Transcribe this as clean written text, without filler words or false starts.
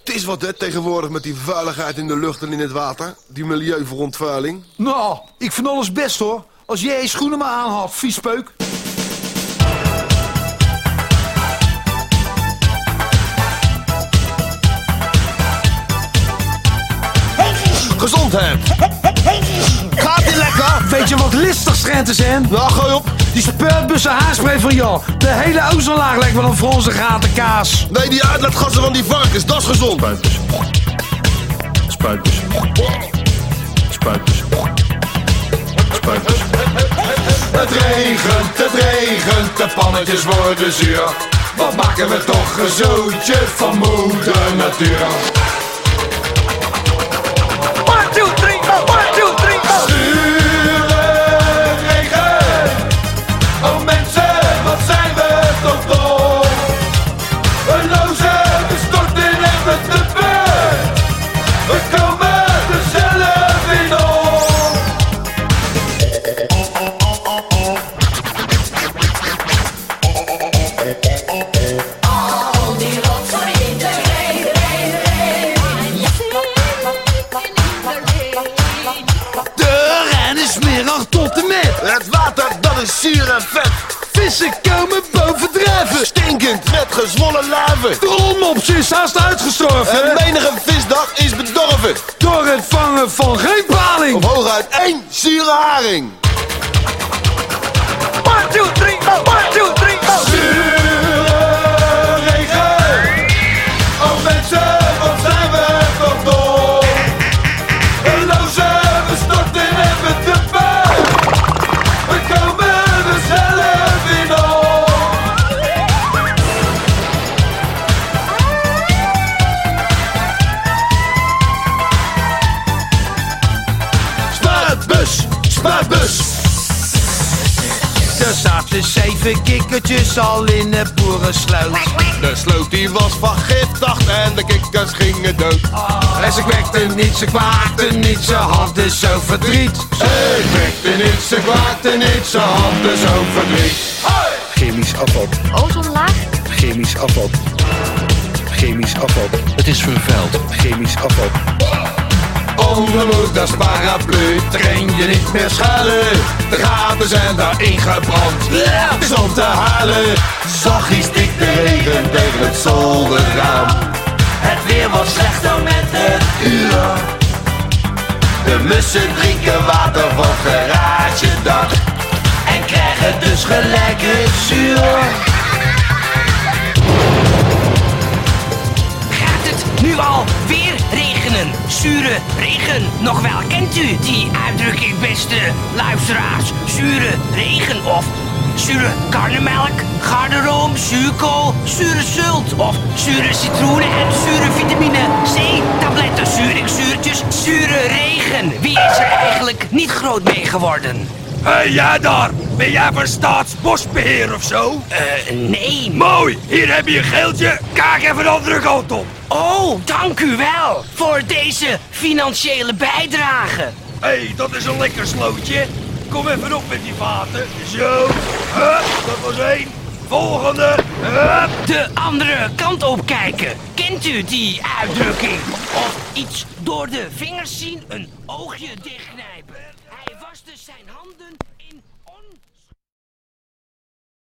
Het is wat, hè, tegenwoordig met die vuiligheid in de lucht en in het water. Die milieuverontvuiling. Nou, ik vind alles best hoor. Als jij je schoenen maar aanhaalt, viespeuk. Gezondheid. Gaat die lekker? Weet je wat listig schijnt te zijn? Nou, gooi op. Die spuitbussen haarspray van jou. De hele ozonlaag lijkt wel een Franse gatenkaas. Nee, die uitlaatgassen van die varkens, dat is gezond. Spuitbus. Spuitbus. Spuitbus. Het regent, de pannetjes worden zuur. Wat maken we toch een zootje van moeder natuur. 1, 2, 3, 1, 2, 3, Zure regen. Oh mensen, wat zijn we toch dom. We lozen, we storten en we te beurt. We komen er zelf in om. Al die rotzooi in de regen. De Rijn is smerig tot en met. Het water, dat is zuur en vet. Vissen komen bovendrijven. Stinkend met gezwollen larven. De rolmops is haast uitgestorven. En menige visdag is bedorven. Door het vangen van geen paling. Of hooguit 1 zure haring. 1, 2, 3, 1, 2, 3, Zure regen. Oh mensen, wat zijn we toch dom. We lozen, we storten en we te beurt. We komen er zelf in om. Spuitbus, spuitbus. Er zaten 7 kikkertjes al in de boerensluit. De sloot die was vergiftigd en de kikkers gingen dood. En ze kwekten niet, ze kwaakten niet, ze hadden zo verdriet. Ze kwekte niet, ze kwaakte niet, ze hadden zo verdriet. Chemisch afval. Ozonlaag? Chemisch afval. Chemisch afval. Het is vervuild. Chemisch afval. Onder moeders paraplu train je niet meer schuilen. De gaten zijn daarin gebrand. Het is om te huilen. Zachtjes stikt de regen tegen het zolderraam. Het weer wordt slechter met het uur. De mussen drinken water van garagedak en krijgen dus gelijk het zuur. Gaat het nu al weer regenen? Zure regen, nog wel kent u die uitdrukking, beste luisteraars? Zure regen of zure karnemelk, garderoom, zuurkool, zure zult of zure citroenen en zure vitamine C-tabletten, zuurtjes, zure regen. Wie is er eigenlijk niet groot mee geworden? Hé, jij daar! Ben jij van Staatsbosbeheer of zo? Nee. Mooi, hier heb je een geeltje. Kijk even de andere kant op. Oh, dank u wel voor deze financiële bijdrage. Hé, dat is een lekker slootje. Kom even op met die vaten. Zo. Hup, dat was 1. Volgende. Hup. De andere kant op kijken. Kent u die uitdrukking? Of iets door de vingers zien, een oogje dichtknijpen. Hij waste zijn handen